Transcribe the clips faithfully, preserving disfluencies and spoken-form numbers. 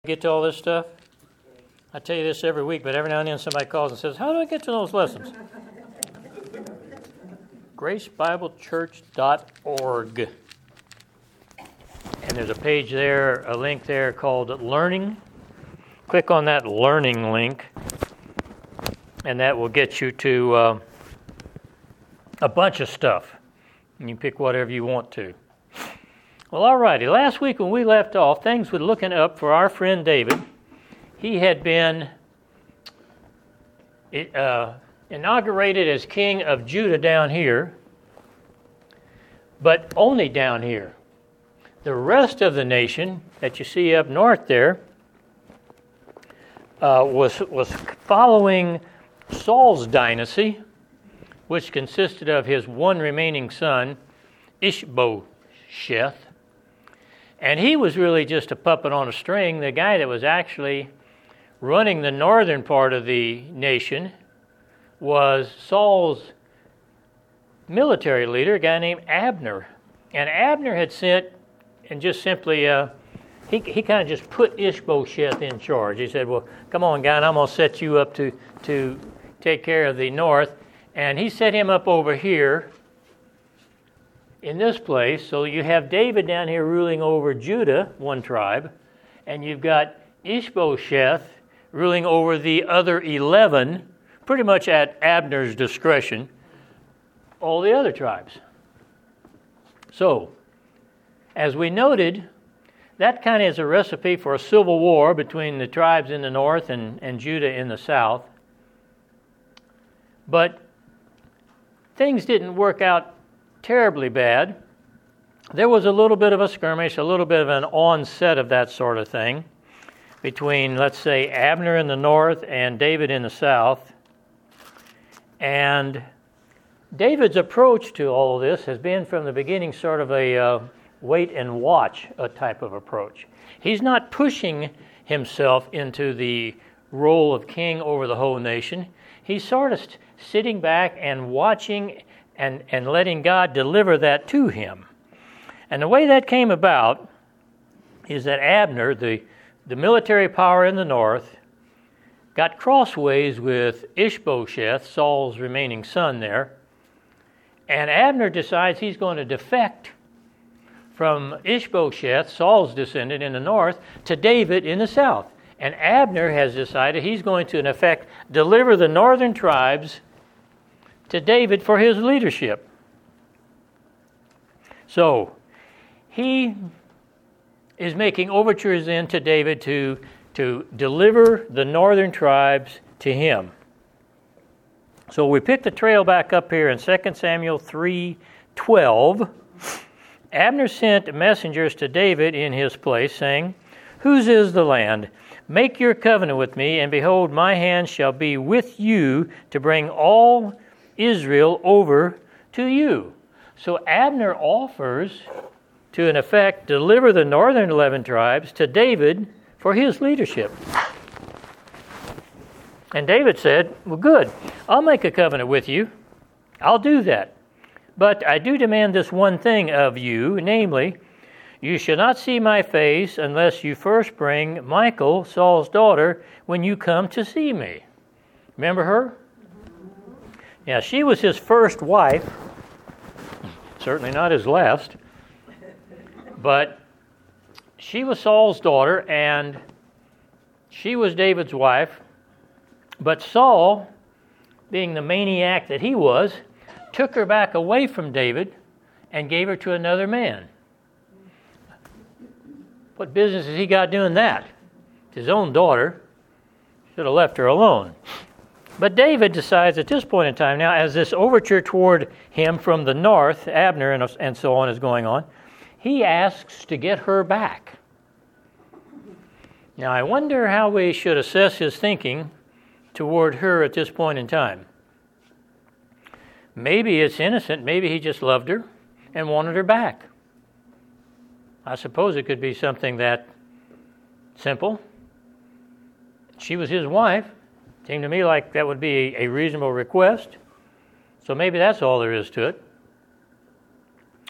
get to all this stuff? I tell you this every week, but every now and then somebody calls and says, how do I get to those lessons? grace bible church dot org. And there's a page there, a link there called Learning. Click on that Learning link, and that will get you to uh, a bunch of stuff. And you pick whatever you want to. Well, all righty. Last week when we left off, things were looking up for our friend David. He had been uh, inaugurated as king of Judah down here, but only down here. The rest of the nation that you see up north there uh, was was following Saul's dynasty, which consisted of his one remaining son, Ishbosheth. And he was really just a puppet on a string. The guy that was actually running the northern part of the nation was Saul's military leader, a guy named Abner. And Abner had sent, and just simply, uh, he, he kind of just put Ishbosheth in charge. He said, well, come on, guy, and I'm going to set you up to, to take care of the north. And he set him up over here in this place. So you have David down here ruling over Judah, one tribe, and you've got Ishbosheth ruling over the other eleven, pretty much at Abner's discretion, all the other tribes. So, as we noted, that kind of is a recipe for a civil war between the tribes in the north and, and Judah in the south. But things didn't work out terribly bad. There was a little bit of a skirmish, a little bit of an onset of that sort of thing between, let's say, Abner in the north and David in the south. And David's approach to all of this has been from the beginning sort of a uh, wait and watch a type of approach. He's not pushing himself into the role of king over the whole nation. He's sort of sitting back and watching and, and letting God deliver that to him. And the way that came about is that Abner, the, the military power in the north, got crossways with Ishbosheth, Saul's remaining son there, and Abner decides he's going to defect from Ishbosheth, Saul's descendant in the north, to David in the south. And Abner has decided he's going to, in effect, deliver the northern tribes to David for his leadership. So, he is making overtures in to David to, to deliver the northern tribes to him. So we pick the trail back up here in Second Samuel three twelve. Abner sent messengers to David in his place, saying, "Whose is the land? Make your covenant with me, and behold, my hand shall be with you to bring all Israel over to you." So Abner offers to, in effect, deliver the northern eleven tribes to David for his leadership. And David said, well, good, I'll make a covenant with you. I'll do that. But I do demand this one thing of you, namely, you shall not see my face unless you first bring Michal, Saul's daughter, when you come to see me. Remember her? Yeah, she was his first wife. Certainly not his last. But she was Saul's daughter, and she was David's wife. But Saul, being the maniac that he was, took her back away from David and gave her to another man. What business has he got doing that? It's his own daughter. Should have left her alone. But David decides at this point in time now, as this overture toward him from the north, Abner and, and so on is going on, he asks to get her back. Now, I wonder how we should assess his thinking toward her at this point in time. Maybe it's innocent. Maybe he just loved her and wanted her back. I suppose it could be something that simple. She was his wife. Seemed to me like that would be a reasonable request. So maybe that's all there is to it.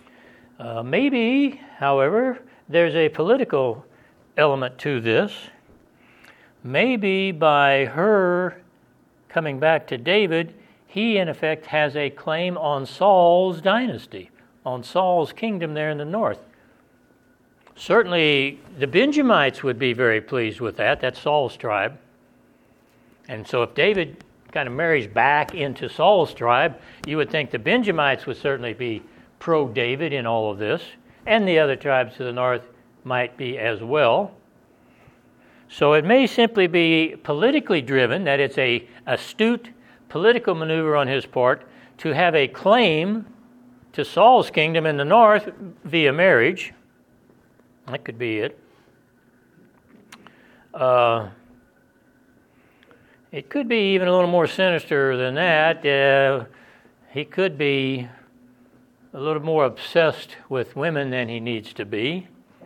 Uh, maybe, however, there's a political element to this. maybe by her coming back to David, he in effect has a claim on Saul's dynasty, on Saul's kingdom there in the north. Certainly the Benjamites would be very pleased with that. That's Saul's tribe. And so if David kind of marries back into Saul's tribe, you would think the Benjamites would certainly be pro-David in all of this, and the other tribes to the north might be as well. So it may simply be politically driven, that it's a astute political maneuver on his part to have a claim to Saul's kingdom in the north via marriage. That could be it. Uh, it could be even a little more sinister than that. Uh, he could be a little more obsessed with women than he needs to be.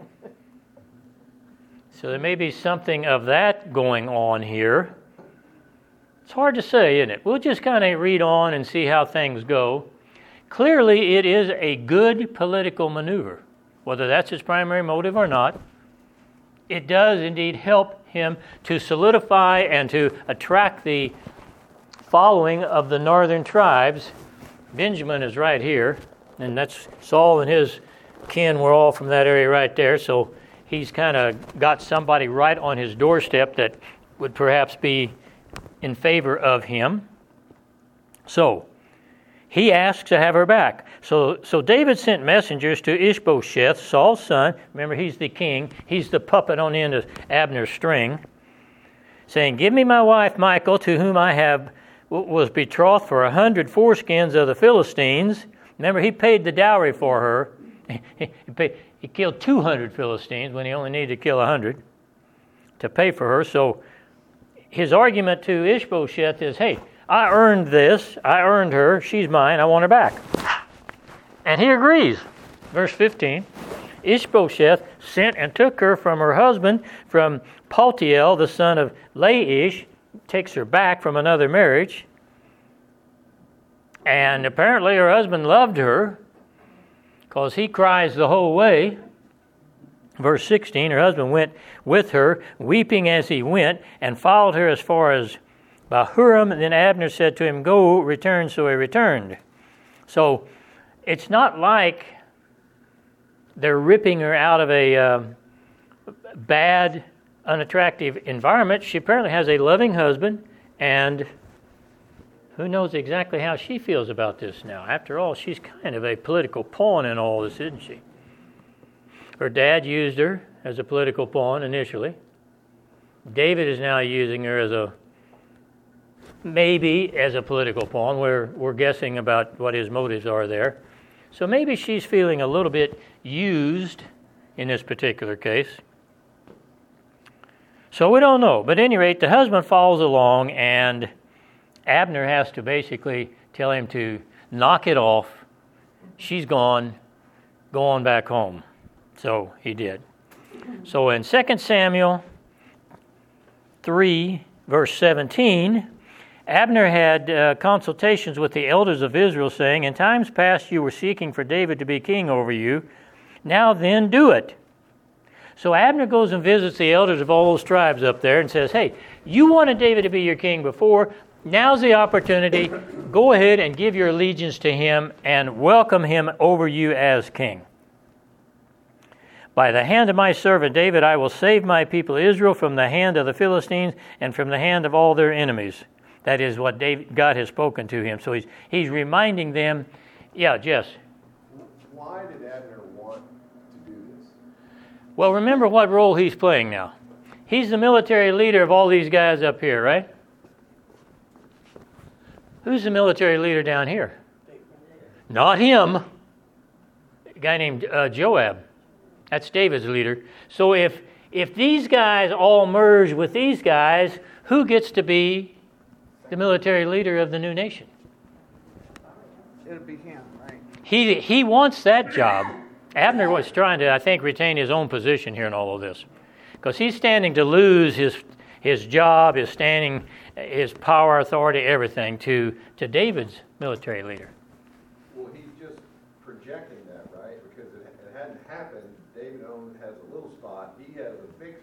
So there may be something of that going on here. It's hard to say, isn't it? We'll just kind of read on and see how things go. Clearly, it is a good political maneuver. Whether that's his primary motive or not, it does indeed help him to solidify and to attract the following of the northern tribes. Benjamin is right here, and that's Saul and his kin were all from that area right there, so he's kind of got somebody right on his doorstep that would perhaps be in favor of him. So he asks to have her back. So, so David sent messengers to Ishbosheth, Saul's son. Remember, he's the king. He's the puppet on the end of Abner's string, saying, "Give me my wife Michal, to whom I have was betrothed for a hundred foreskins of the Philistines." Remember, he paid the dowry for her. He, paid, he killed two hundred Philistines when he only needed to kill a hundred to pay for her. So his argument to Ishbosheth is, hey, I earned this. I earned her. She's mine. I want her back. And he agrees. Verse fifteen, Ishbosheth sent and took her from her husband, from Paltiel, the son of Laish, takes her back from another marriage. And apparently her husband loved her because he cries the whole way. Verse sixteen, her husband went with her, weeping as he went, and followed her as far as Bahurim. And then Abner said to him, "Go, return." So he returned. So it's not like they're ripping her out of a uh, bad, unattractive environment. She apparently has a loving husband, and who knows exactly how she feels about this now. After all, she's kind of a political pawn in all this, isn't she? Her dad used her as a political pawn initially. David is now using her as a, maybe as a political pawn. We're, we're guessing about what his motives are there. So maybe she's feeling a little bit used in this particular case. So we don't know. But at any rate, the husband follows along, and Abner has to basically tell him to knock it off. She's gone. Go on back home. So he did. So in Second Samuel three, verse seventeen, Abner had uh, consultations with the elders of Israel, saying, "In times past you were seeking for David to be king over you. Now then do it." So Abner goes and visits the elders of all those tribes up there and says, "Hey, you wanted David to be your king before. Now's the opportunity. Go ahead and give your allegiance to him and welcome him over you as king. By the hand of my servant David, I will save my people Israel from the hand of the Philistines and from the hand of all their enemies." That is what David, God has spoken to him. So he's he's reminding them, yeah, Jess. Why did Abner want to do this? Well, remember what role he's playing now. He's the military leader of all these guys up here, right? Who's the military leader down here? Not him. A guy named uh, Joab. That's David's leader. So if if these guys all merge with these guys, who gets to be the military leader of the new nation? It'll be him, right? He he wants that job. Abner was trying to, I think, retain his own position here in all of this, because he's standing to lose his his job, his standing, his power, authority, everything to to David's military leader. Well, he's just projecting that, right? Because it, it hadn't happened. David owned has a little spot. He has a big spot.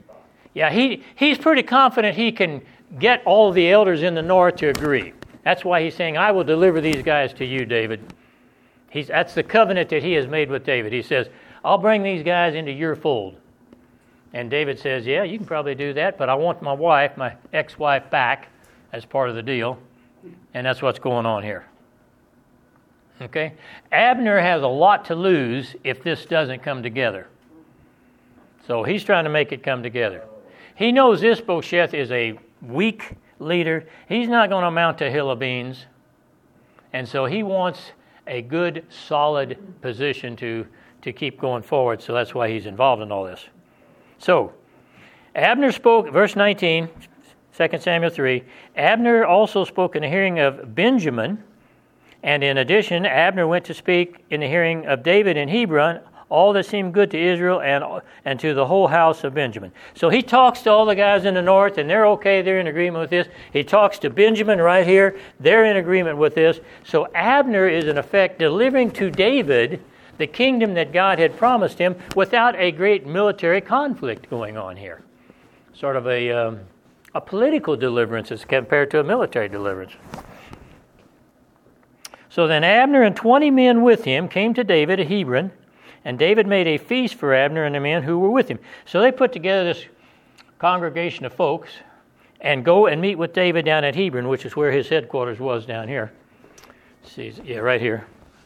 Yeah, he, he's pretty confident he can get all the elders in the north to agree. That's why he's saying, I will deliver these guys to you, David. He's, that's the covenant that he has made with David. He says, I'll bring these guys into your fold. And David says, yeah, you can probably do that, but I want my wife, my ex-wife, back as part of the deal. And that's what's going on here. Okay? Abner has a lot to lose if this doesn't come together. So he's trying to make it come together. He knows Ishbosheth is a weak leader. He's not going to amount to a hill of beans. And so he wants a good, solid position to, to keep going forward. So that's why he's involved in all this. So, Abner spoke, verse nineteen, Second Samuel three, Abner also spoke in the hearing of Benjamin, and in addition, Abner went to speak in the hearing of David in Hebron, all that seemed good to Israel and, and to the whole house of Benjamin. So he talks to all the guys in the north, and they're okay, they're in agreement with this. He talks to Benjamin right here, they're in agreement with this. So Abner is in effect delivering to David the kingdom that God had promised him without a great military conflict going on here. Sort of a, um, a political deliverance as compared to a military deliverance. So then Abner and twenty men with him came to David at Hebron, and David made a feast for Abner and the men who were with him. So they put together this congregation of folks and go and meet with David down at Hebron, which is where his headquarters was down here. See, yeah, right here.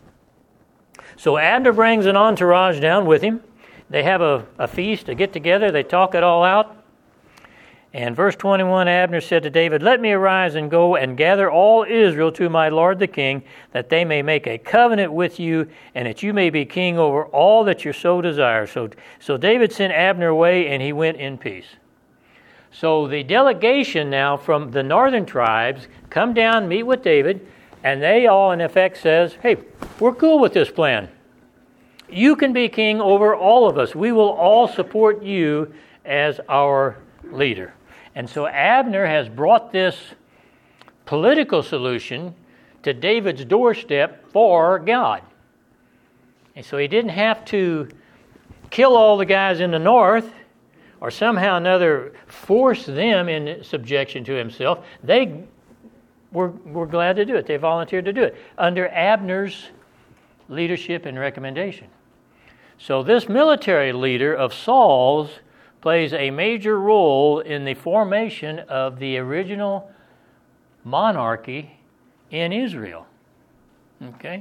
So Abner brings an entourage down with him. They have a, a feast, a get-together. They talk it all out. And verse twenty-one, Abner said to David, let me arise and go and gather all Israel to my lord the king, that they may make a covenant with you, and that you may be king over all that your soul desires. So, so David sent Abner away, and he went in peace. So the delegation now from the northern tribes come down, meet with David, and they all, in effect, says, hey, we're cool with this plan. You can be king over all of us. We will all support you as our leader. And so Abner has brought this political solution to David's doorstep for God. And so he didn't have to kill all the guys in the north or somehow or another force them in subjection to himself. They We're, we're glad to do it. They volunteered to do it under Abner's leadership and recommendation. So this military leader of Saul's plays a major role in the formation of the original monarchy in Israel. Okay?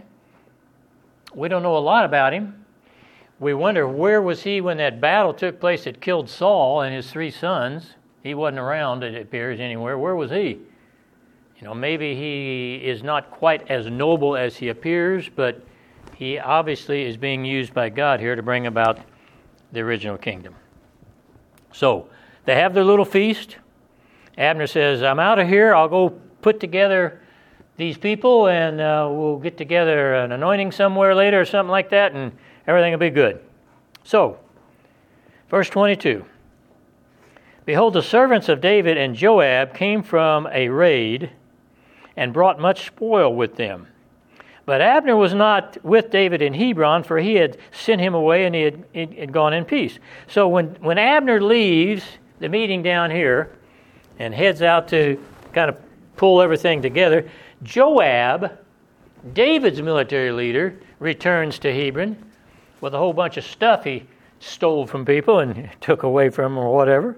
We don't know a lot about him. We wonder where was he when that battle took place that killed Saul and his three sons. He wasn't around, it appears, anywhere. Where was he? You know, maybe he is not quite as noble as he appears, but he obviously is being used by God here to bring about the original kingdom. So, they have their little feast. Abner says, I'm out of here. I'll go put together these people, and uh, we'll get together an anointing somewhere later or something like that, and everything will be good. So, verse twenty-two. Behold, the servants of David and Joab came from a raid and brought much spoil with them. But Abner was not with David in Hebron, for he had sent him away and he had, he had gone in peace. So when, when Abner leaves the meeting down here and heads out to kind of pull everything together, Joab, David's military leader, returns to Hebron with a whole bunch of stuff he stole from people and took away from them or whatever.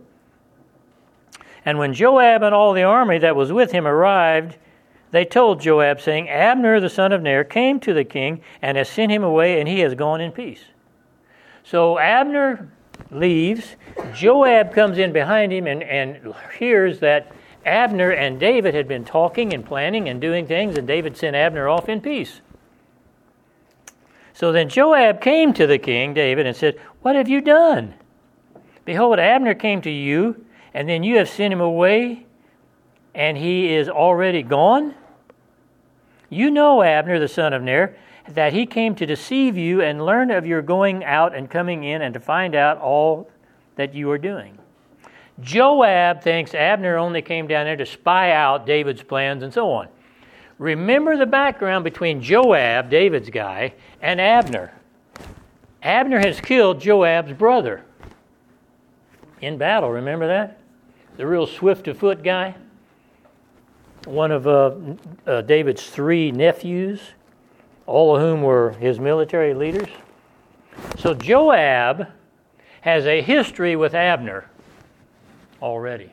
And when Joab and all the army that was with him arrived, they told Joab, saying, Abner the son of Ner came to the king and has sent him away, and he has gone in peace. So Abner leaves. Joab comes in behind him and, and hears that Abner and David had been talking and planning and doing things, and David sent Abner off in peace. So then Joab came to the king, David, and said, what have you done? Behold, Abner came to you, and then you have sent him away, and he is already gone? You know, Abner, the son of Ner, that he came to deceive you and learn of your going out and coming in and to find out all that you are doing. Joab thinks Abner only came down there to spy out David's plans and so on. Remember the background between Joab, David's guy, and Abner. Abner has killed Joab's brother. in battle. Remember that? The real swift of foot guy. One of uh, uh, David's three nephews, all of whom were his military leaders. So Joab has a history with Abner already.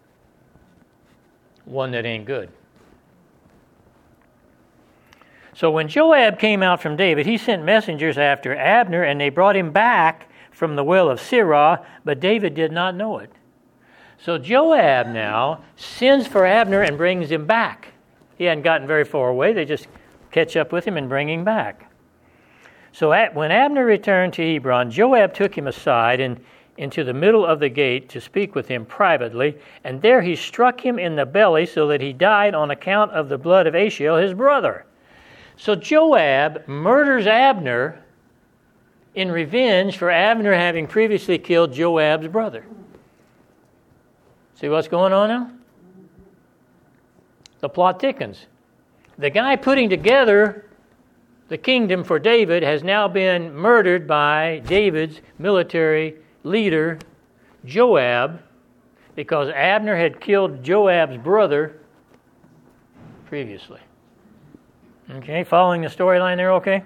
One that ain't good. So when Joab came out from David, he sent messengers after Abner, and they brought him back from the well of Sirah, but David did not know it. So Joab now sends for Abner and brings him back. He hadn't gotten very far away. They just catch up with him and bring him back. So at, when Abner returned to Hebron, Joab took him aside and into the middle of the gate to speak with him privately, and there he struck him in the belly so that he died on account of the blood of Asahel, his brother. So Joab murders Abner in revenge for Abner having previously killed Joab's brother. See what's going on now? The plot thickens. The guy putting together the kingdom for David has now been murdered by David's military leader, Joab, because Abner had killed Joab's brother previously. Okay, following the storyline there, okay?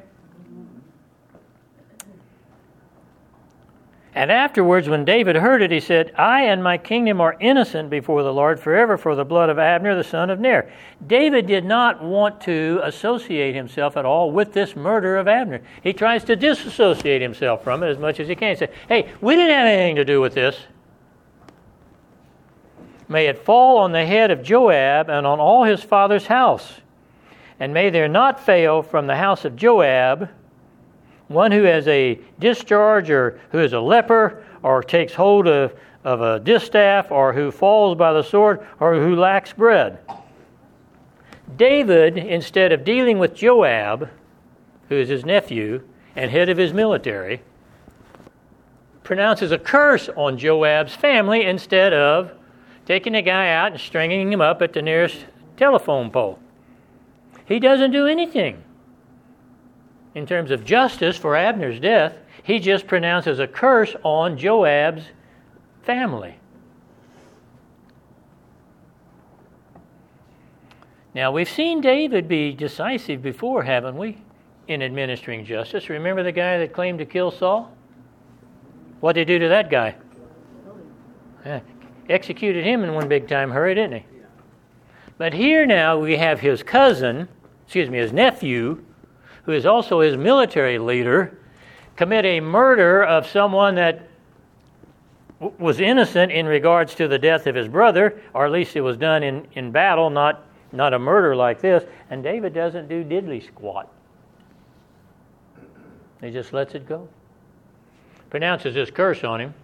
And afterwards, when David heard it, he said, I and my kingdom are innocent before the Lord forever for the blood of Abner, the son of Ner. David did not want to associate himself at all with this murder of Abner. He tries to disassociate himself from it as much as he can. He said, hey, we didn't have anything to do with this. May it fall on the head of Joab and on all his father's house. And may there not fail from the house of Joab one who has a discharge, or who is a leper, or takes hold of, of a distaff, or who falls by the sword, or who lacks bread. David, instead of dealing with Joab, who is his nephew and head of his military, pronounces a curse on Joab's family instead of taking the guy out and stringing him up at the nearest telephone pole. He doesn't do anything in terms of justice for Abner's death. He just pronounces a curse on Joab's family. Now, we've seen David be decisive before, haven't we, in administering justice? Remember the guy that claimed to kill Saul? What did he do to that guy? Yeah, executed him in one big time hurry, didn't he? But here now we have his cousin, excuse me, his nephew, who is also his military leader, commit a murder of someone that w- was innocent in regards to the death of his brother, or at least it was done in, in battle, not, not a murder like this. And David doesn't do diddly squat. He just lets it go. Pronounces this curse on him.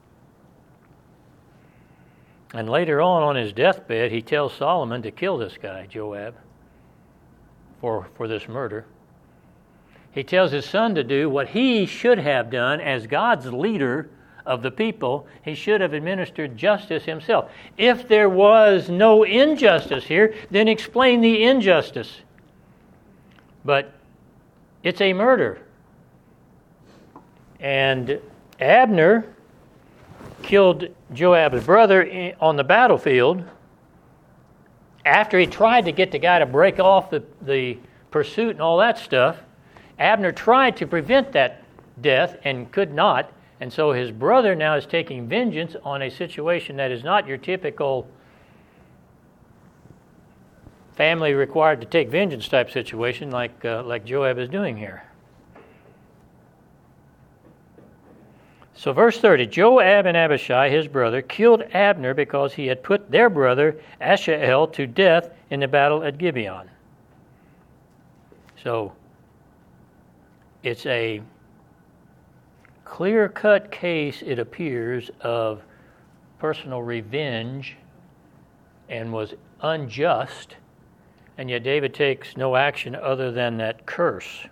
And later on, on his deathbed, he tells Solomon to kill this guy, Joab, for, for this murder. He tells his son to do what he should have done as God's leader of the people. He should have administered justice himself. If there was no injustice here, then explain the injustice. But it's a murder. And Abner killed Joab's brother on the battlefield after he tried to get the guy to break off the, the pursuit and all that stuff. Abner tried to prevent that death and could not, and so his brother now is taking vengeance on a situation that is not your typical family required to take vengeance type situation like uh, like Joab is doing here. So verse thirty, Joab and Abishai, his brother, killed Abner because he had put their brother Asahel to death in the battle at Gibeon. So it's a clear-cut case, it appears, of personal revenge and was unjust, and yet David takes no action other than that curse.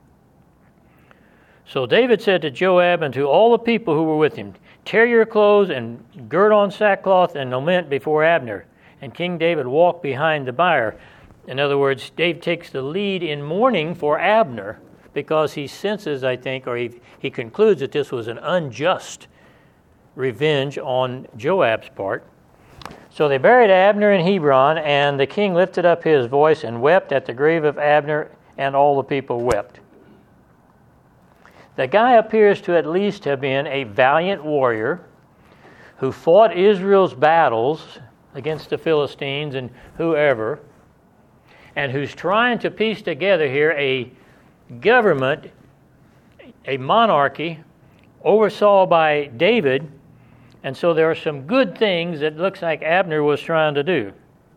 So David said to Joab and to all the people who were with him, tear your clothes and gird on sackcloth and lament before Abner. And King David walked behind the bier. In other words, David takes the lead in mourning for Abner because he senses, I think, or he, he concludes that this was an unjust revenge on Joab's part. So they buried Abner in Hebron, and the king lifted up his voice and wept at the grave of Abner, and all the people wept. The guy appears to at least have been a valiant warrior who fought Israel's battles against the Philistines and whoever, and who's trying to piece together here a government, a monarchy, oversaw by David. And so there are some good things that looks like Abner was trying to do.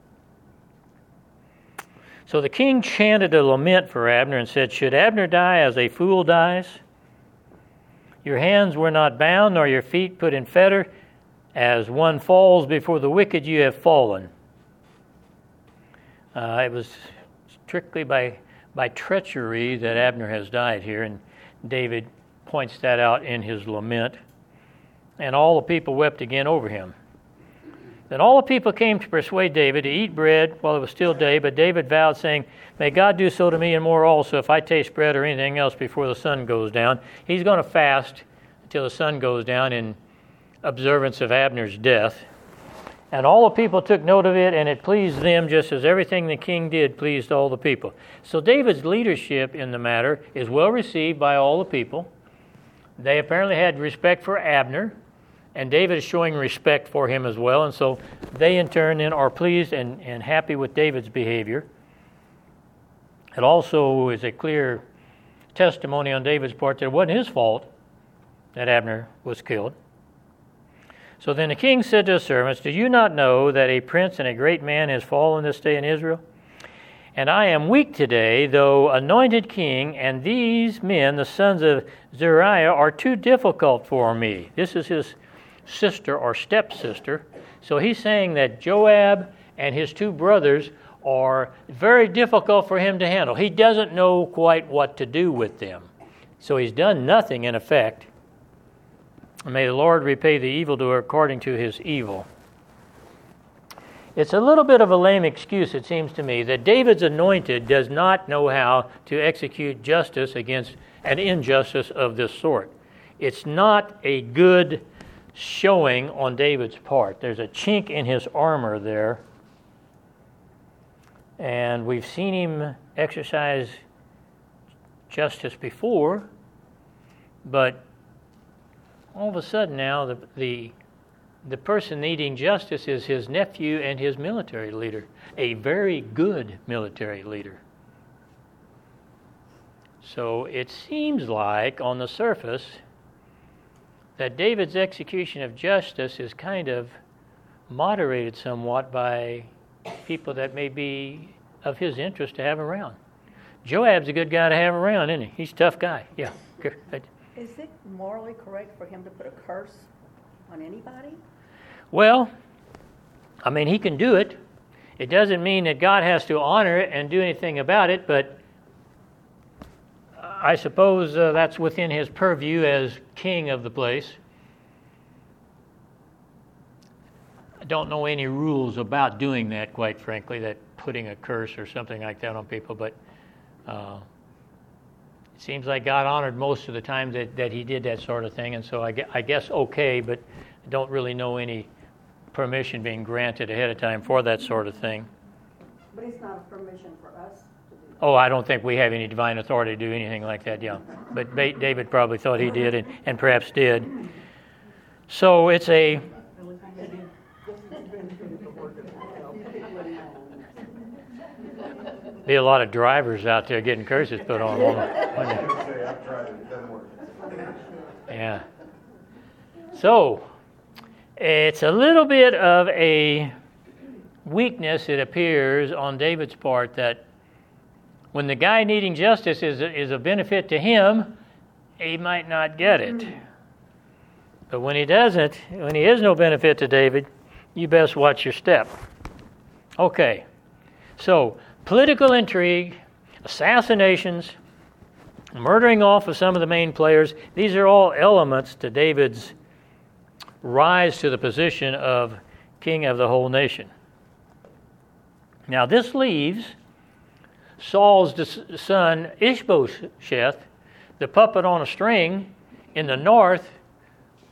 So the king chanted a lament for Abner and said, "Should Abner die as a fool dies? Your hands were not bound, nor your feet put in fetter. As one falls before the wicked, you have fallen." Uh, it was strictly by, by treachery that Abner has died here, and David points that out in his lament. And all the people wept again over him. Then all the people came to persuade David to eat bread while it was still day, but David vowed, saying, "May God do so to me and more also if I taste bread or anything else before the sun goes down." He's going to fast until the sun goes down in observance of Abner's death. And all the people took note of it, and it pleased them just as everything the king did pleased all the people. So David's leadership in the matter is well received by all the people. They apparently had respect for Abner, and David is showing respect for him as well. And so they in turn then are pleased and, and happy with David's behavior. It also is a clear testimony on David's part that it wasn't his fault that Abner was killed. So then the king said to his servants, "Do you not know that a prince and a great man has fallen this day in Israel? And I am weak today, though anointed king, and these men, the sons of Zeruiah, are too difficult for me." This is his sister or stepsister. So he's saying that Joab and his two brothers are very difficult for him to handle. He doesn't know quite what to do with them. So he's done nothing in effect. May the Lord repay the evildoer according to his evil. It's a little bit of a lame excuse, it seems to me, that David's anointed does not know how to execute justice against an injustice of this sort. It's not a good showing on David's part. There's a chink in his armor there. And we've seen him exercise justice before, but all of a sudden now the, the the person needing justice is his nephew and his military leader, a very good military leader. So it seems like on the surface that David's execution of justice is kind of moderated somewhat by people that may be of his interest to have around. Joab's a good guy to have around, isn't he? He's a tough guy. Yeah. Is it morally correct for him to put a curse on anybody? Well, I mean, he can do it. It doesn't mean that God has to honor it and do anything about it, but I suppose uh, that's within his purview as king of the place. I don't know any rules about doing that, quite frankly, that putting a curse or something like that on people, but uh, it seems like God honored most of the time that, that he did that sort of thing, and so I, I guess okay, but I don't really know any permission being granted ahead of time for that sort of thing. But it's not a permission for us to do that. Oh, I don't think we have any divine authority to do anything like that, yeah. But ba- David probably thought he did and, and perhaps did. So it's a... Be a lot of drivers out there getting curses put on them. Yeah. So, it's a little bit of a weakness, it appears, on David's part that when the guy needing justice is a, is a benefit to him, he might not get it. But when he doesn't, when he is no benefit to David, you best watch your step. Okay. So, political intrigue, assassinations, murdering off of some of the main players, these are all elements to David's rise to the position of king of the whole nation. Now this leaves Saul's son Ishbosheth, the puppet on a string, in the north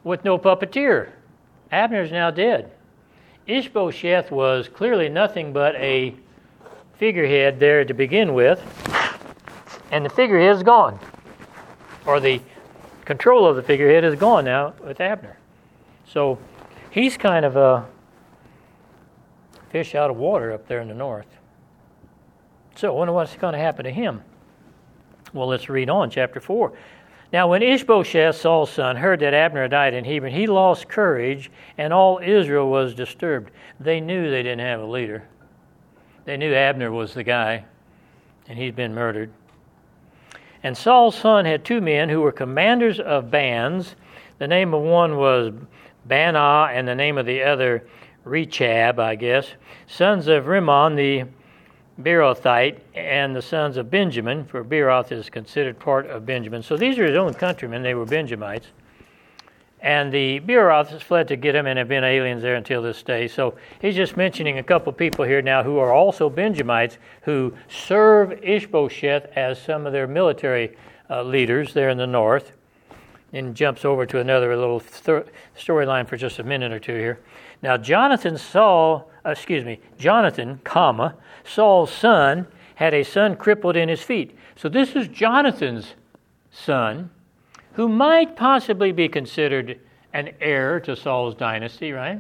with no puppeteer. Abner's now dead. Ishbosheth was clearly nothing but a figurehead there to begin with, and the figurehead is gone, or the control of the figurehead is gone now with Abner. So he's kind of a fish out of water up there in the north. So I wonder what's going to happen to him. Well, let's read on, chapter four. Now when Ishbosheth, Saul's son, heard that Abner had died in Hebron, he lost courage, and all Israel was disturbed. They knew they didn't have a leader. They knew Abner was the guy, and he'd been murdered. And Saul's son had two men who were commanders of bands. The name of one was Banah, and the name of the other Rechab, I guess, sons of Rimmon the Beerothite, and the sons of Benjamin, for Beeroth is considered part of Benjamin. So these are his own countrymen. They were Benjamites. And the Beeroths fled to get him and have been aliens there until this day. So he's just mentioning a couple people here now who are also Benjamites who serve Ishbosheth as some of their military uh, leaders there in the north. And jumps over to another little th- storyline for just a minute or two here. Now Jonathan Saul, uh, excuse me, Jonathan, comma, Saul's son, had a son crippled in his feet. So this is Jonathan's son, who might possibly be considered an heir to Saul's dynasty, right?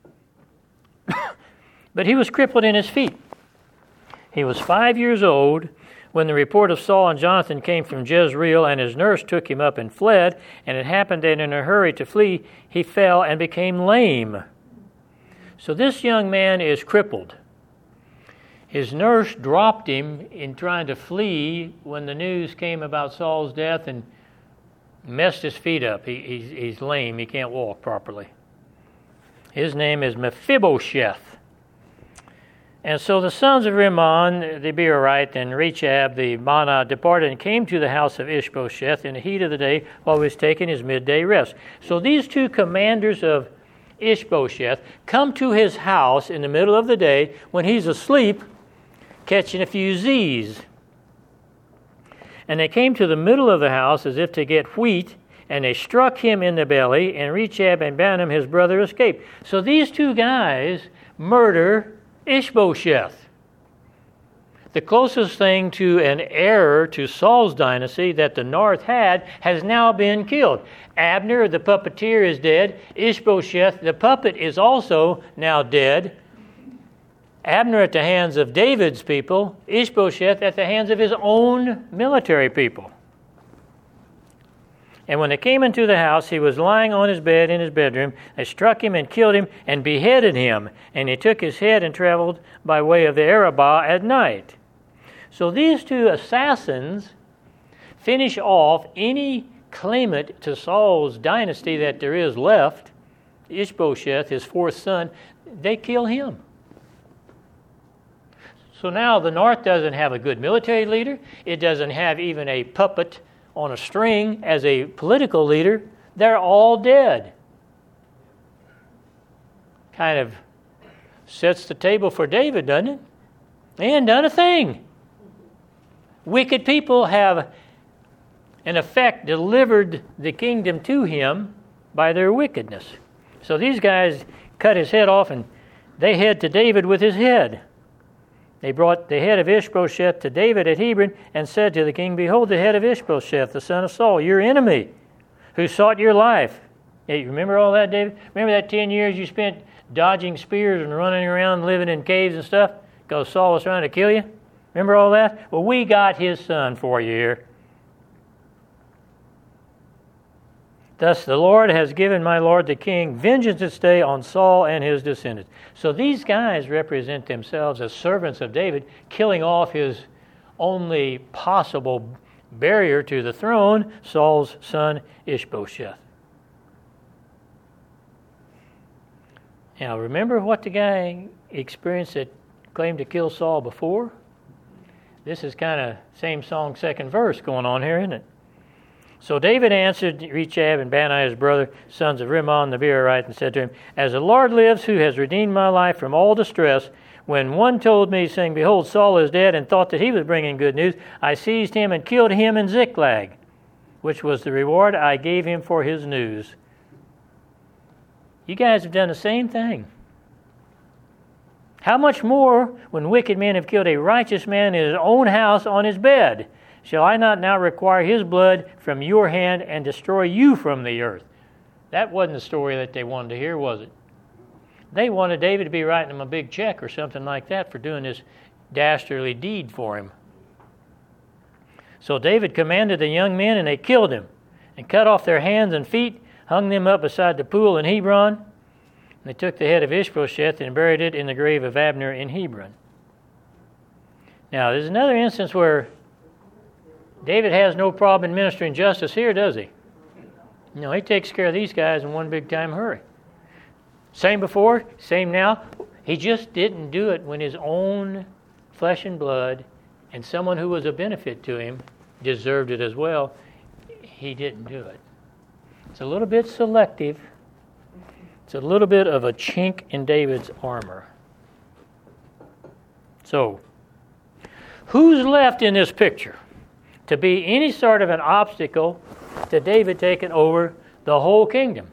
But he was crippled in his feet. He was five years old when the report of Saul and Jonathan came from Jezreel, and his nurse took him up and fled, and it happened that in a hurry to flee, he fell and became lame. So this young man is crippled. His nurse dropped him in trying to flee when the news came about Saul's death and messed his feet up. He, he's, he's lame. He can't walk properly. His name is Mephibosheth. And so the sons of Rimmon, the Beerite, and Rechab, the Banah, departed and came to the house of Ishbosheth in the heat of the day while he was taking his midday rest. So these two commanders of Ishbosheth come to his house in the middle of the day when he's asleep, catching a few Z's. And they came to the middle of the house as if to get wheat, and they struck him in the belly, and Rechab and Banam, his brother, escaped. So these two guys murder Ishbosheth. The closest thing to an heir to Saul's dynasty that the north had has now been killed. Abner, the puppeteer, is dead. Ishbosheth, the puppet, is also now dead. Abner at the hands of David's people, Ishbosheth at the hands of his own military people. And when they came into the house, he was lying on his bed in his bedroom. They struck him and killed him and beheaded him. And they took his head and traveled by way of the Arabah at night. So these two assassins finish off any claimant to Saul's dynasty that there is left. Ishbosheth, his fourth son, they kill him. So now the north doesn't have a good military leader. It doesn't have even a puppet on a string as a political leader. They're all dead. Kind of sets the table for David, doesn't it? They ain't done a thing. Wicked people have, in effect, delivered the kingdom to him by their wickedness. So these guys cut his head off and they head to David with his head. They brought the head of Ishbosheth to David at Hebron and said to the king, "Behold, the head of Ishbosheth, the son of Saul, your enemy, who sought your life." Hey, you remember all that, David? Remember that ten years you spent dodging spears and running around, living in caves and stuff? Because Saul was trying to kill you? Remember all that? Well, we got his son for you here. Thus the Lord has given my lord the king vengeance this day on Saul and his descendants. So these guys represent themselves as servants of David, killing off his only possible barrier to the throne, Saul's son Ishbosheth. Now remember what the guy experienced that claimed to kill Saul before? This is kind of same song, second verse going on here, isn't it? So David answered Rechab and Banah his brother, sons of Rimmon the Beerite, and said to him, "As the Lord lives, who has redeemed my life from all distress, when one told me, saying, Behold, Saul is dead, and thought that he was bringing good news, I seized him and killed him in Ziklag, which was the reward I gave him for his news." You guys have done the same thing. How much more, when wicked men have killed a righteous man in his own house on his bed, shall I not now require his blood from your hand and destroy you from the earth? That wasn't the story that they wanted to hear, was it? They wanted David to be writing him a big check or something like that for doing this dastardly deed for him. So David commanded the young men, and they killed him, and cut off their hands and feet, hung them up beside the pool in Hebron. And they took the head of Ishbosheth and buried it in the grave of Abner in Hebron. Now, there's another instance where David has no problem administering justice here, does he? No, he takes care of these guys in one big time hurry. Same before, same now. He just didn't do it when his own flesh and blood and someone who was a benefit to him deserved it as well. He didn't do it. It's a little bit selective. It's a little bit of a chink in David's armor. So, who's left in this picture to be any sort of an obstacle to David taking over the whole kingdom?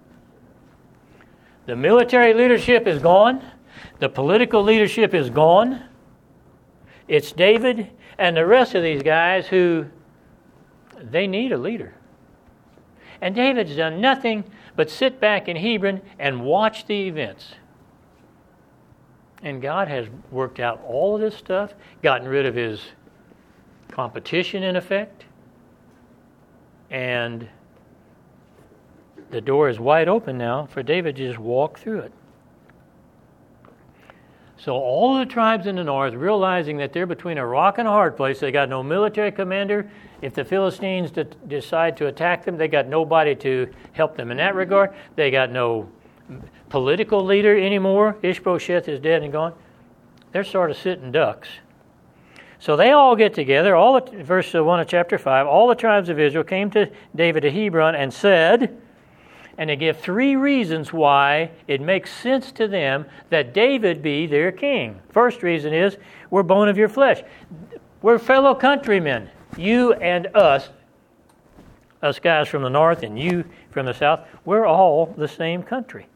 The military leadership is gone. The political leadership is gone. It's David and the rest of these guys who, they need a leader. And David's done nothing but sit back in Hebron and watch the events. And God has worked out all of this stuff, gotten rid of his competition in effect, and the door is wide open now for David to just walk through it. So all the tribes in the north, realizing that they're between a rock and a hard place, they got no military commander. If the Philistines de- decide to attack them, they got nobody to help them in that regard. They got no political leader anymore. Ishbosheth is dead and gone. They're sort of sitting ducks. So they all get together. All the, verse one of chapter five, all the tribes of Israel came to David at Hebron and said, and they give three reasons why it makes sense to them that David be their king. First reason is, we're bone of your flesh. We're fellow countrymen. You and us, us guys from the north and you from the south, we're all the same country.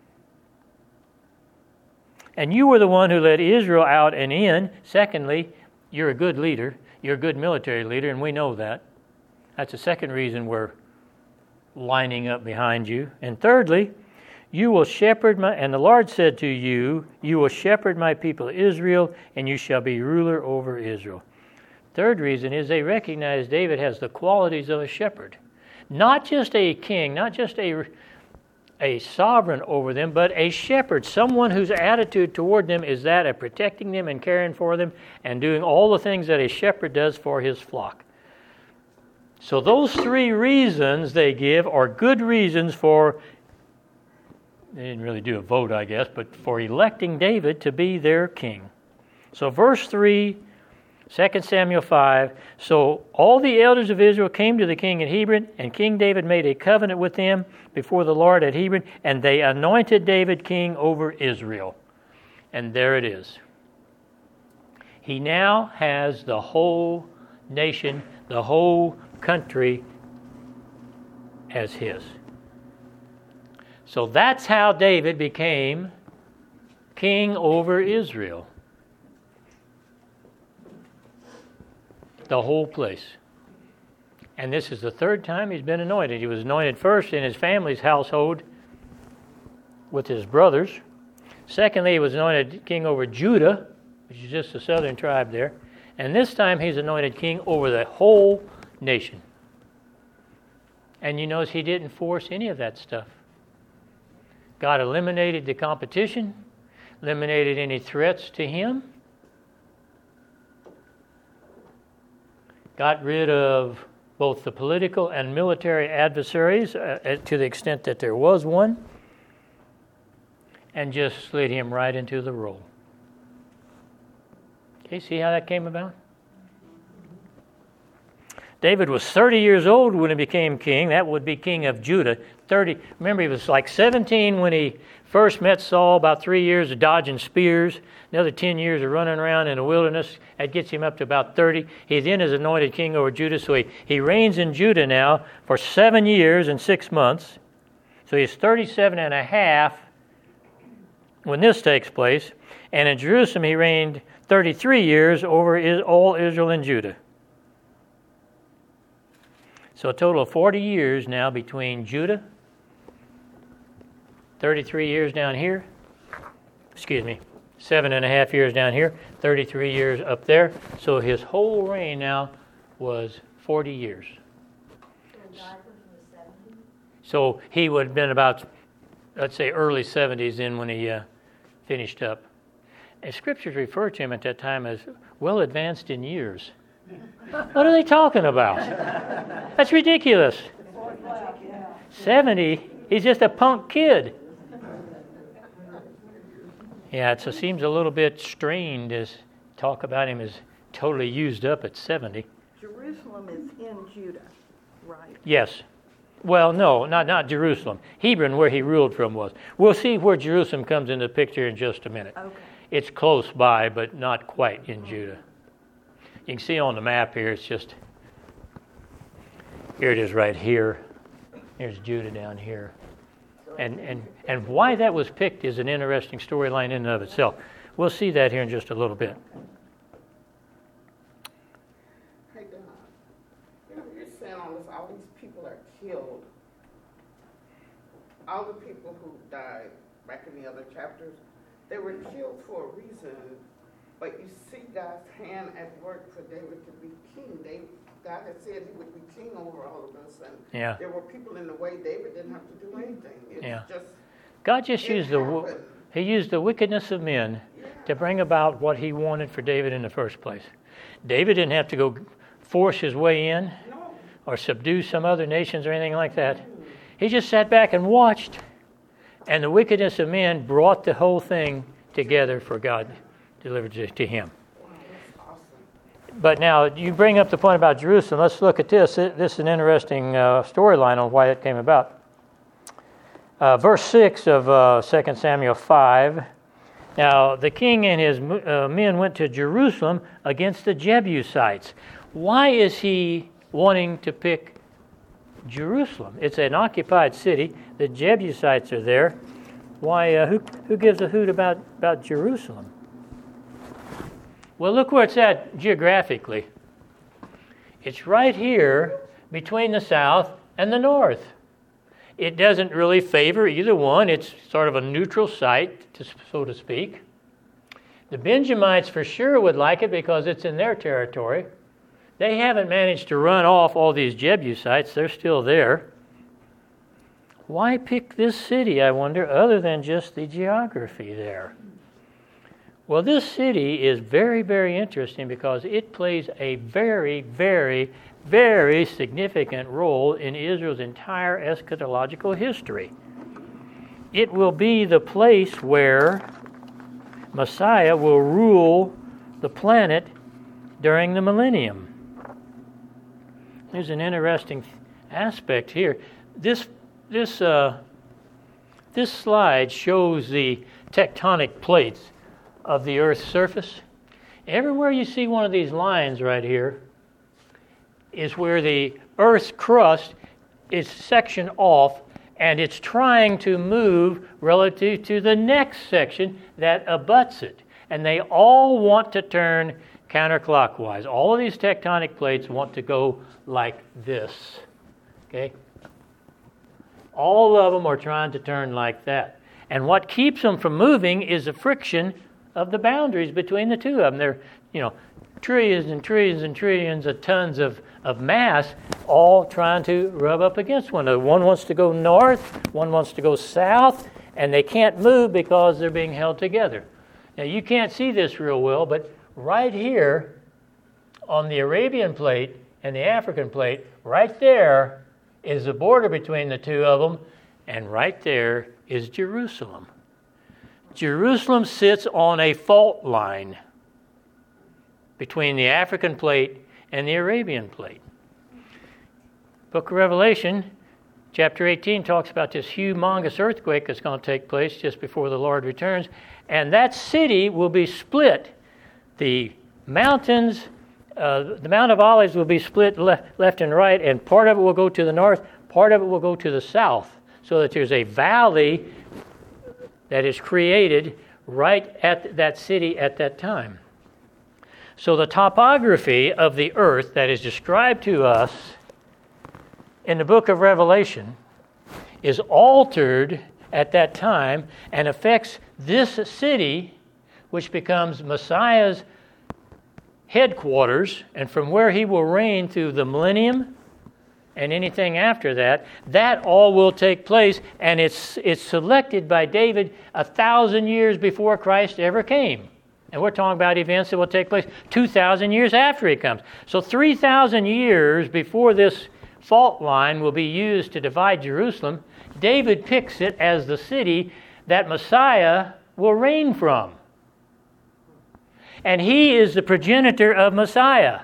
And you were the one who led Israel out and in. Secondly, you're a good leader. You're a good military leader, and we know that. That's the second reason we're lining up behind you. And thirdly, you will shepherd my, and the Lord said to you, you will shepherd my people Israel, and you shall be ruler over Israel. Third reason is they recognize David has the qualities of a shepherd. Not just a king, not just a, a sovereign over them, but a shepherd, someone whose attitude toward them is that of protecting them and caring for them and doing all the things that a shepherd does for his flock. So those three reasons they give are good reasons for, they didn't really do a vote, I guess, but for electing David to be their king. So verse three, Second Samuel five, so all the elders of Israel came to the king at Hebron, and King David made a covenant with them before the Lord at Hebron, and they anointed David king over Israel. And there it is. He now has the whole nation, the whole country as his. So that's how David became king over Israel. The whole place. And this is the third time he's been anointed. He was anointed first in his family's household with his brothers. Secondly, he was anointed king over Judah, which is just the southern tribe there. And this time he's anointed king over the whole nation. And you notice he didn't force any of that stuff. God eliminated the competition, eliminated any threats to him, got rid of both the political and military adversaries uh, to the extent that there was one, and just slid him right into the role. Okay, see how that came about? David was thirty years old when he became king. That would be king of Judah. thirty. Remember, he was like seventeen when he first met Saul, about three years of dodging spears, another ten years of running around in the wilderness. That gets him up to about thirty. He then is anointed king over Judah, so he, he reigns in Judah now for seven years and six months. So he's thirty-seven and a half when this takes place. And in Jerusalem he reigned thirty-three years over all Israel and Judah. So a total of forty years now between Judah, thirty-three years down here, excuse me, seven and a half years down here, thirty-three years up there. So his whole reign now was forty years. So he would have been about, let's say, early seventies then when he uh, finished up. And scriptures refer to him at that time as well advanced in years. What are they talking about? That's ridiculous. seventy, he's just a punk kid. Yeah, it seems a little bit strained to talk about him as totally used up at seventy. Jerusalem is in Judah, right? Yes. Well, no, not not Jerusalem. Hebron, where he ruled from, was. We'll see where Jerusalem comes into the picture in just a minute. Okay. It's close by, but not quite in Judah. You can see on the map here, it's just, here it is right here. Here's Judah down here. And and and why that was picked is an interesting storyline in and of itself. We'll see that here in just a little bit. Hey, Don, you know, you're saying all this, all these people are killed. All the people who died back in the other chapters, they were killed for a reason. But you see God's hand at work for David to be king. They, God had said he would be king over all of us. And Yeah. there were people in the way. David didn't have to do anything. It's Yeah. just, God just it used the happened. he used the wickedness of men Yeah. to bring about what he wanted for David in the first place. David didn't have to go force his way in No. or subdue some other nations or anything like that. He just sat back and watched, and the wickedness of men brought the whole thing together for God delivered it to him. Wow, that's awesome. But now you bring up the point about Jerusalem. Let's look at this. This is an interesting uh, storyline on why it came about. Uh, verse six of uh, Second Samuel five. Now the king and his uh, men went to Jerusalem against the Jebusites. Why is he wanting to pick Jerusalem? It's an occupied city. The Jebusites are there. Why? Uh, who who gives a hoot about, about Jerusalem? Well, look where it's at geographically. It's right here between the south and the north. It doesn't really favor either one. It's sort of a neutral site, to, so to speak. The Benjamites for sure would like it because it's in their territory. They haven't managed to run off all these Jebusites. They're still there. Why pick this city, I wonder, other than just the geography there? Well, this city is very, very interesting because it plays a very, very, very significant role in Israel's entire eschatological history. It will be the place where Messiah will rule the planet during the millennium. There's an interesting aspect here. This this uh, this slide shows the tectonic plates of the Earth's surface. Everywhere you see one of these lines right here is where the Earth's crust is sectioned off and it's trying to move relative to the next section that abuts it. And they all want to turn counterclockwise. All of these tectonic plates want to go like this. Okay? All of them are trying to turn like that. And what keeps them from moving is the friction of the boundaries between the two of them. They're, you know, trillions and trillions and trillions of tons of, of mass all trying to rub up against one another. One wants to go north, one wants to go south, and they can't move because they're being held together. Now, you can't see this real well, but right here on the Arabian plate and the African plate, right there is the border between the two of them, and right there is Jerusalem. Jerusalem sits on a fault line between the African plate and the Arabian plate. Book of Revelation, chapter eighteen, talks about this humongous earthquake that's going to take place just before the Lord returns, and that city will be split. The mountains, uh, the Mount of Olives will be split left, left and right, and part of it will go to the north, part of it will go to the south. so that there's a valley that is created right at that city at that time. So the topography of the earth that is described to us in the book of Revelation is altered at that time and affects this city, which becomes Messiah's headquarters, and from where he will reign through the millennium and anything after that. That all will take place, and it's it's selected by David a thousand years before Christ ever came. And we're talking about events that will take place two thousand years after he comes. So three thousand years before this fault line will be used to divide Jerusalem, David picks it as the city that Messiah will reign from. And he is the progenitor of Messiah.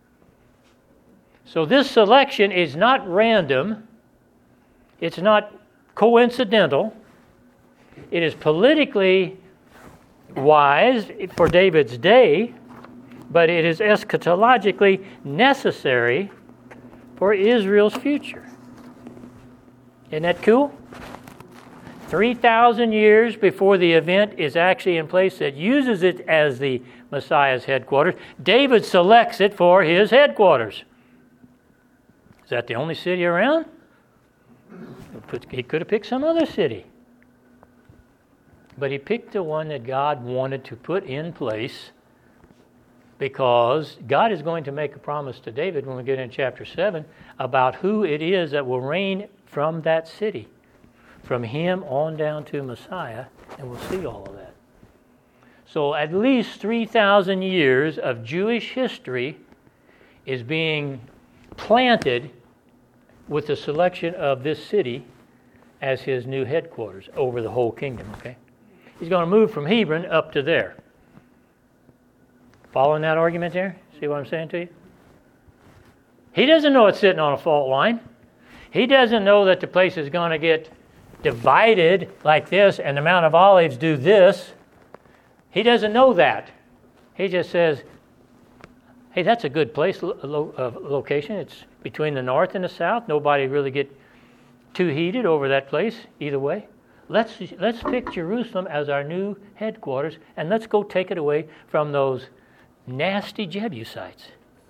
So this selection is not random. It's not coincidental. It is politically wise for David's day, but it is eschatologically necessary for Israel's future. Isn't that cool? three thousand years before the event is actually in place that uses it as the Messiah's headquarters, David selects it for his headquarters. Is that the only city around? He could have picked some other city. But he picked the one that God wanted to put in place, because God is going to make a promise to David when we get in chapter seven about who it is that will reign from that city, from him on down to Messiah, and we'll see all of that. So at least three thousand years of Jewish history is being planted with the selection of this city as his new headquarters over the whole kingdom, okay? He's going to move from Hebron up to there. Following that argument there? See what I'm saying to you? He doesn't know it's sitting on a fault line. He doesn't know that the place is going to get divided like this and the Mount of Olives do this. He doesn't know that. He just says, hey, that's a good place, lo- uh, location. It's between the north and the south. Nobody really get too heated over that place either way. Let's let's pick Jerusalem as our new headquarters, and let's go take it away from those nasty Jebusites.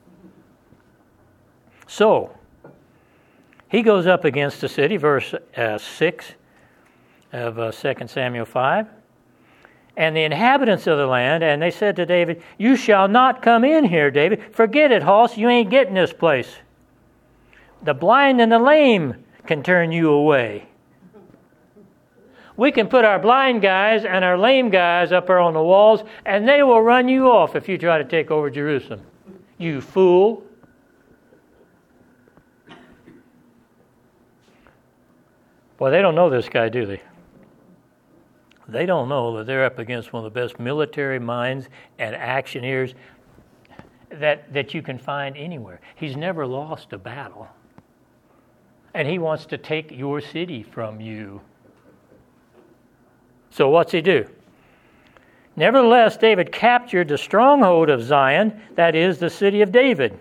So, he goes up against the city, verse uh, six of uh, Second Samuel five. And the inhabitants of the land, and they said to David, you shall not come in here, David. Forget it, Hoss, you ain't getting this place. The blind and the lame can turn you away. We can put our blind guys and our lame guys up there on the walls, and they will run you off if you try to take over Jerusalem. You fool. Well, they don't know this guy, do they? They don't know that they're up against one of the best military minds and actioneers that, that you can find anywhere. He's never lost a battle. And he wants to take your city from you. So what's he do? Nevertheless, David captured the stronghold of Zion, that is, the city of David.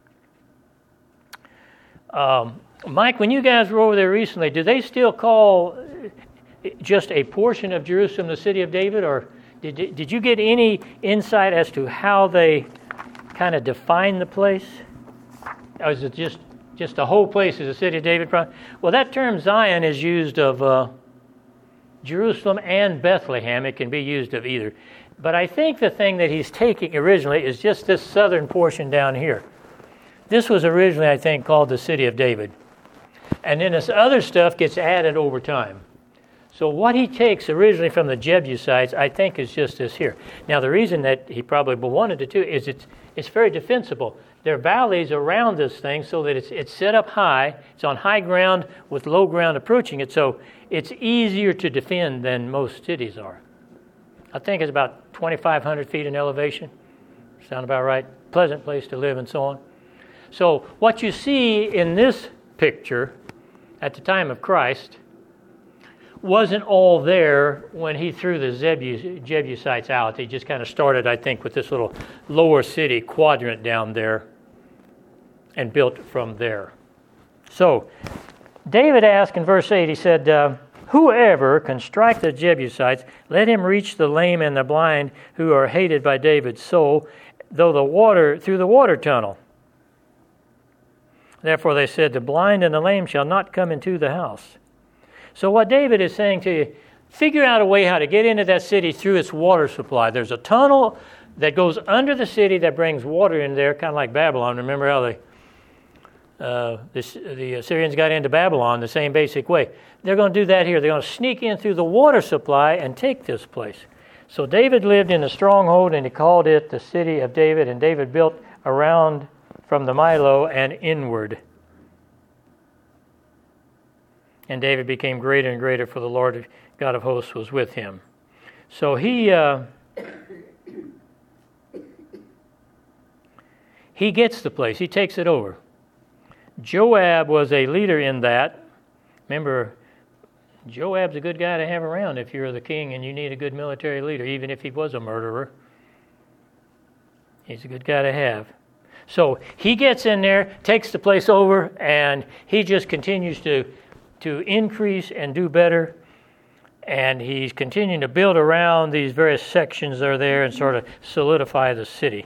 Um, Mike, when you guys were over there recently, do they still call just a portion of Jerusalem the city of David, or did did you get any insight as to how they kind of define the place? Or is it just just the whole place is the city of David? Well, that term Zion is used of uh, Jerusalem and Bethlehem. It can be used of either. But I think the thing that he's taking originally is just this southern portion down here. This was originally, I think, called the city of David. And then this other stuff gets added over time. So what he takes originally from the Jebusites, I think, is just this here. Now, the reason that he probably wanted to do is it's it's very defensible. There are valleys around this thing so that it's it's set up high. It's on high ground with low ground approaching it, so it's easier to defend than most cities are. I think it's about twenty-five hundred feet in elevation. Sound about right? Pleasant place to live and so on. So what you see in this picture at the time of Christ wasn't all there when he threw the Jebus- Jebusites out. He just kind of started, I think, with this little lower city quadrant down there and built from there. So David asked in verse eight, he said, uh, whoever can strike the Jebusites, let him reach the lame and the blind who are hated by David's soul, though the water through the water tunnel. Therefore they said, the blind and the lame shall not come into the house. So what David is saying to you, figure out a way how to get into that city through its water supply. There's a tunnel that goes under the city that brings water in there, kind of like Babylon. Remember how they, uh, the, the Assyrians got into Babylon the same basic way. They're going to do that here. They're going to sneak in through the water supply and take this place. So David lived in a stronghold, and he called it the city of David, and David built around from the Milo and inward. And David became greater and greater, for the Lord God of hosts was with him. So he uh, he gets the place. He takes it over. Joab was a leader in that. Remember, Joab's a good guy to have around if you're the king and you need a good military leader, even if he was a murderer. He's a good guy to have. So he gets in there, takes the place over, and he just continues to to increase and do better. And he's continuing to build around these various sections that are there and sort of solidify the city.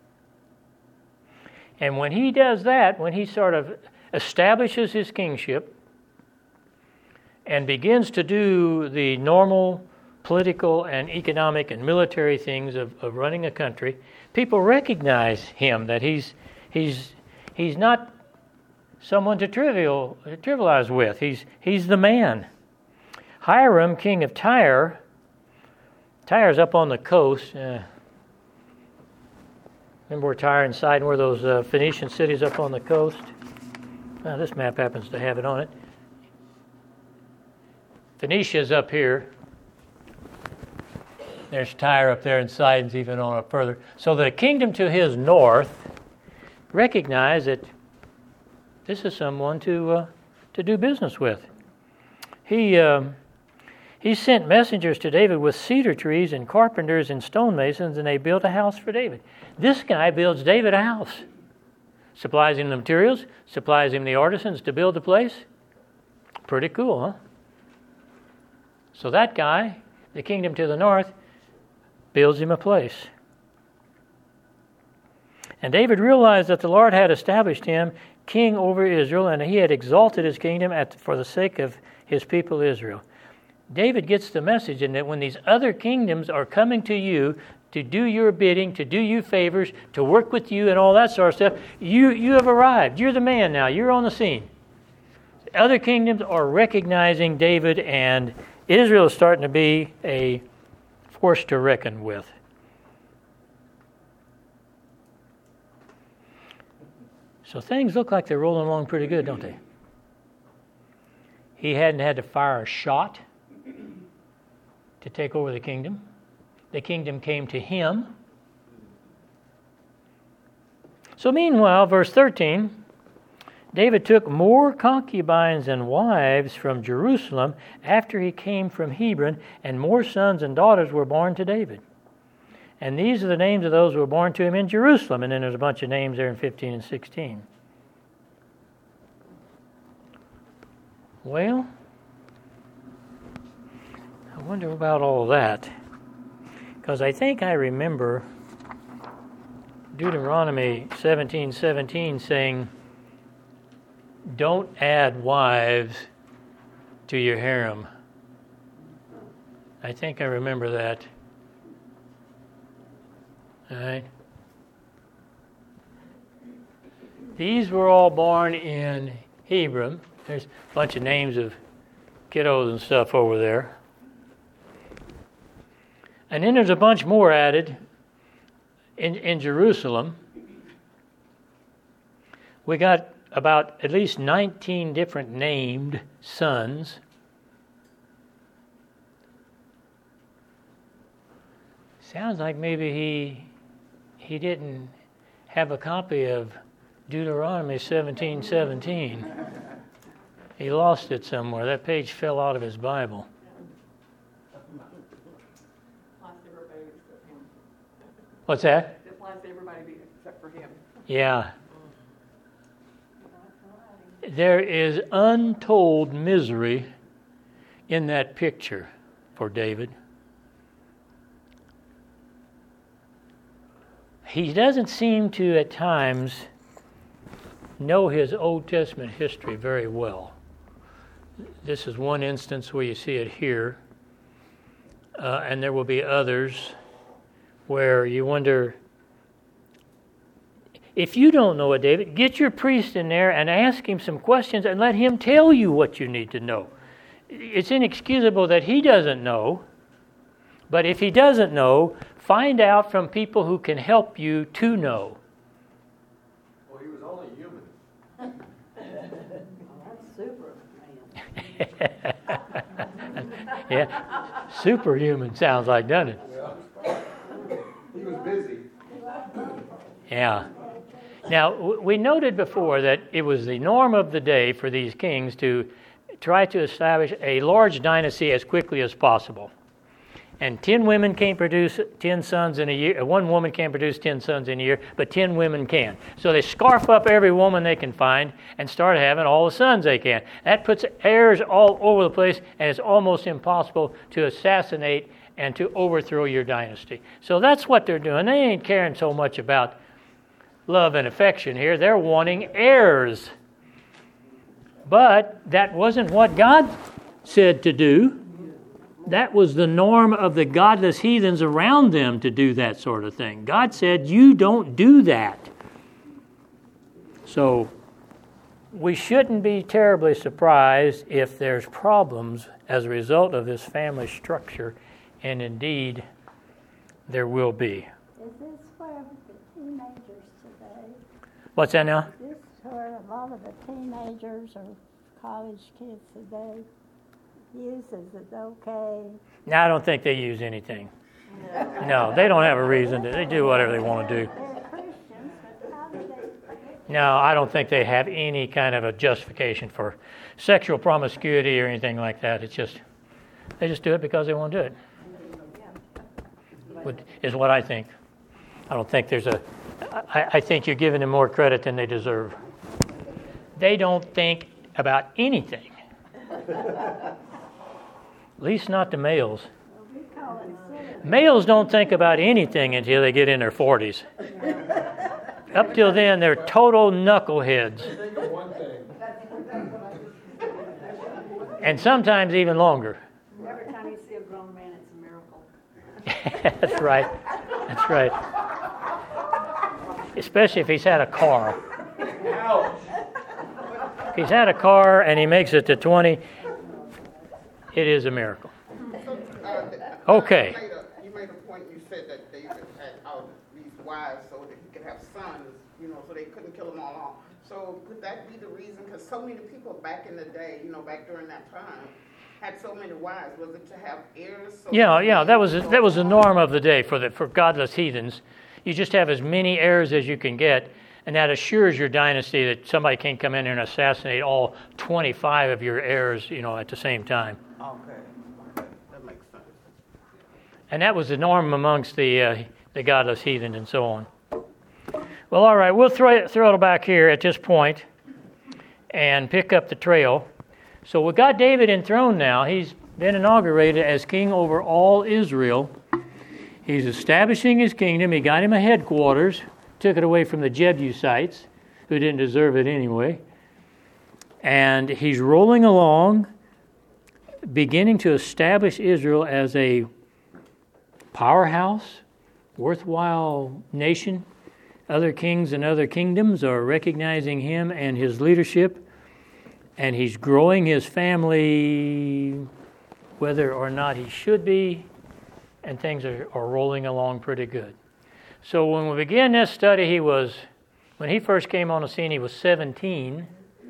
And when he does that, when he sort of establishes his kingship and begins to do the normal political and economic and military things of, of running a country, people recognize him, that he's he's he's not someone to trivial trivialize with. He's he's the man. Hiram, king of Tyre, Tyre's up on the coast. Uh, remember where Tyre and Sidon were, those uh, Phoenician cities up on the coast? Uh, this map happens to have it on it. Phoenicia's up here. There's Tyre up there, and Sidon's even on up further. So the kingdom to his north recognized that this is someone to uh, to do business with. He um, he sent messengers to David with cedar trees and carpenters and stonemasons, and they built a house for David. This guy builds David a house, supplies him the materials, supplies him the artisans to build the place. Pretty cool, huh? So that guy, the kingdom to the north, builds him a place. And David realized that the Lord had established him king over Israel, and he had exalted his kingdom at, for the sake of his people Israel. David gets the message in that when these other kingdoms are coming to you to do your bidding, to do you favors, to work with you and all that sort of stuff, you, you have arrived. You're the man now. You're on the scene. Other kingdoms are recognizing David, and Israel is starting to be a force to reckon with. So things look like they're rolling along pretty good, don't they? He hadn't had to fire a shot to take over the kingdom. The kingdom came to him. So meanwhile, verse thirteen, David took more concubines and wives from Jerusalem after he came from Hebron, and more sons and daughters were born to David. And these are the names of those who were born to him in Jerusalem. And then there's a bunch of names there in fifteen and sixteen. Well, I wonder about all that. Because I think I remember Deuteronomy seventeen seventeen saying, don't add wives to your harem. I think I remember that. All right. These were all born in Hebron. There's a bunch of names of kiddos and stuff over there. And then there's a bunch more added in, in Jerusalem. We got about at least nineteen different named sons. Sounds like maybe he he didn't have a copy of Deuteronomy seventeen seventeen. He lost it somewhere. That page fell out of his Bible. What's that? It applies to everybody except for him. Yeah. There is untold misery in that picture for David. He doesn't seem to, at times, know his Old Testament history very well. This is one instance where you see it here, uh, and there will be others where you wonder, if you don't know it, David, get your priest in there and ask him some questions and let him tell you what you need to know. It's inexcusable that he doesn't know, but if he doesn't know, find out from people who can help you to know. Well, he was only human. That's super, man. Yeah, superhuman sounds like, doesn't it? Yeah. He was busy. Yeah. Now, w- we noted before that it was the norm of the day for these kings to try to establish a large dynasty as quickly as possible. And ten women can't produce ten sons in a year. One woman can't produce ten sons in a year, but ten women can. So they scarf up every woman they can find and start having all the sons they can. That puts heirs all over the place, and it's almost impossible to assassinate and to overthrow your dynasty. So that's what they're doing. They ain't caring so much about love and affection here. They're wanting heirs. But that wasn't what God said to do. That was the norm of the godless heathens around them to do that sort of thing. God said, you don't do that. So we shouldn't be terribly surprised if there's problems as a result of this family structure, and indeed there will be. Is this where the teenagers today, What's that now? is this where a lot of the teenagers or college kids today use, is it okay? No, I don't think they use anything. No, they don't have a reason to. They do whatever they want to do. They're Christians, but how do they, No, I don't think they have any kind of a justification for sexual promiscuity or anything like that. It's just, they just do it because they want to do it. Would, is what I think. I don't think there's a, I, I think you're giving them more credit than they deserve. They don't think about anything. At least not the males. we call it silly. Males don't think about anything until they get in their forties. Up till then, they're total knuckleheads. Think of one thing. And sometimes even longer. Every time you see a grown man, it's a miracle. That's right. That's right. Especially if he's had a car. Ouch. If he's had a car and he makes it to twenty, it is a miracle. Uh, Okay. You made, a, you made a point, you said that David had all these wives so that he could have sons, you know, so they couldn't kill them all off. So could that be the reason? Because so many people back in the day, you know, back during that time, had so many wives. Was it to have heirs? So Yeah, yeah, that was that was the norm of the day for the for godless heathens. You just have as many heirs as you can get, and that assures your dynasty that somebody can't come in there and assassinate all twenty-five of your heirs, you know, at the same time. Okay, okay, that makes sense. And that was the norm amongst the uh, the godless heathen and so on. Well, all right, we'll throw it, throw it back here at this point and pick up the trail. So we've got David enthroned now. He's been inaugurated as king over all Israel. He's establishing his kingdom. He got him a headquarters, took it away from the Jebusites, who didn't deserve it anyway. And he's rolling along, beginning to establish Israel as a powerhouse, worthwhile nation. Other kings and other kingdoms are recognizing him and his leadership, and he's growing his family whether or not he should be, and things are, are rolling along pretty good. So when we began this study, he was, when he first came on the scene, he was seventeen.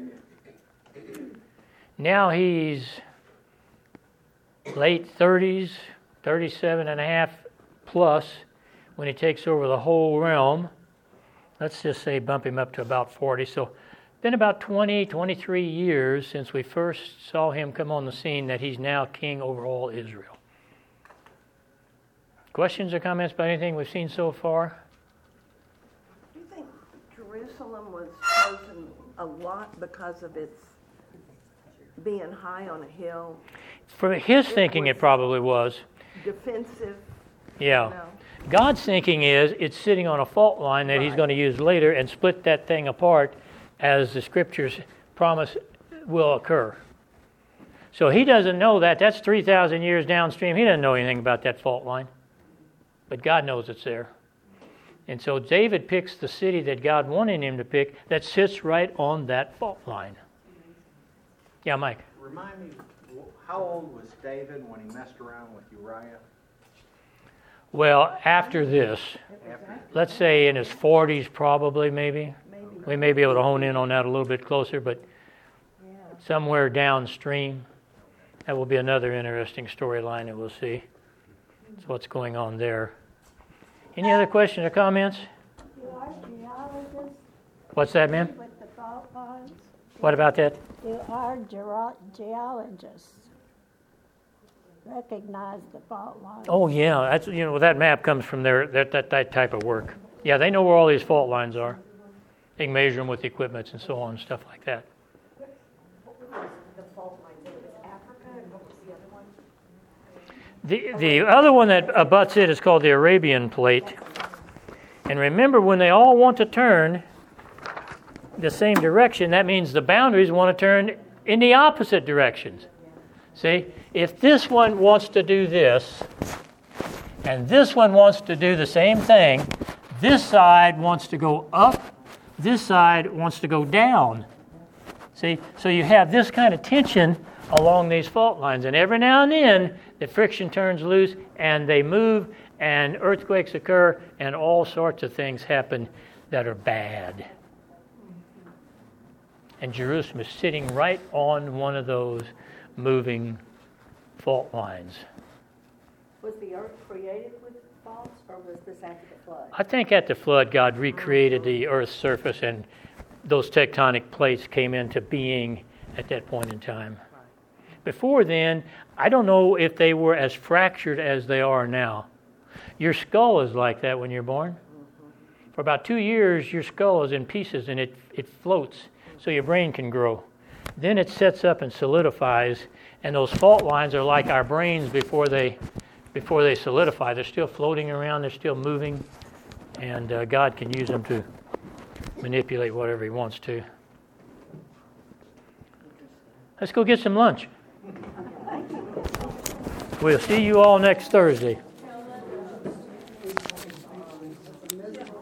Now he's late thirties, thirty-seven and a half plus, when he takes over the whole realm. Let's just say bump him up to about forty. So been about twenty, twenty-three years since we first saw him come on the scene that he's now king over all Israel. Questions or comments about anything we've seen so far? Do you think Jerusalem was chosen a lot because of its being high on a hill, For his thinking, it probably was. defensive, Yeah. you know? God's thinking is it's sitting on a fault line that he's Right. going to use later and split that thing apart as the scriptures promise will occur. So he doesn't know that. That's three thousand years downstream. He doesn't know anything about that fault line. But God knows it's there. And so David picks the city that God wanted him to pick that sits right on that fault line. Yeah, Mike. Remind me, wh- how old was David when he messed around with Uriah? Well, after this, After, let's say in his forties probably, maybe. We may be able to hone in on that a little bit closer, but somewhere downstream, that will be another interesting storyline that we'll see. That's what's going on there. Any other questions or comments? Do our geologists What's that, ma'am? with the fault lines, What about that? do our geolo- geologists recognize the fault lines? Oh, yeah. That's you know that map comes from their that that, that type of work. Yeah, they know where all these fault lines are. They can measure them with equipment and so on and stuff like that. The fault lines, it was Africa, and what was the other one? The the other one that abuts it is called the Arabian Plate. And remember, when they all want to turn the same direction, that means the boundaries want to turn in the opposite directions. See, if this one wants to do this, and this one wants to do the same thing, this side wants to go up, this side wants to go down. See, so you have this kind of tension along these fault lines, and every now and then the friction turns loose and they move and earthquakes occur and all sorts of things happen that are bad. And Jerusalem is sitting right on one of those moving fault lines. Was the earth created with faults, or was this after the flood? I think at the flood, God recreated the Earth's surface, and those tectonic plates came into being at that point in time. Before then, I don't know if they were as fractured as they are now. Your skull is like that when you're born. For about two years, your skull is in pieces, and it, it floats so your brain can grow. Then it sets up and solidifies, and those fault lines are like our brains before they before they solidify. They're still floating around, they're still moving, and uh, God can use them to manipulate whatever he wants to. Let's go get some lunch. We'll see you all next Thursday.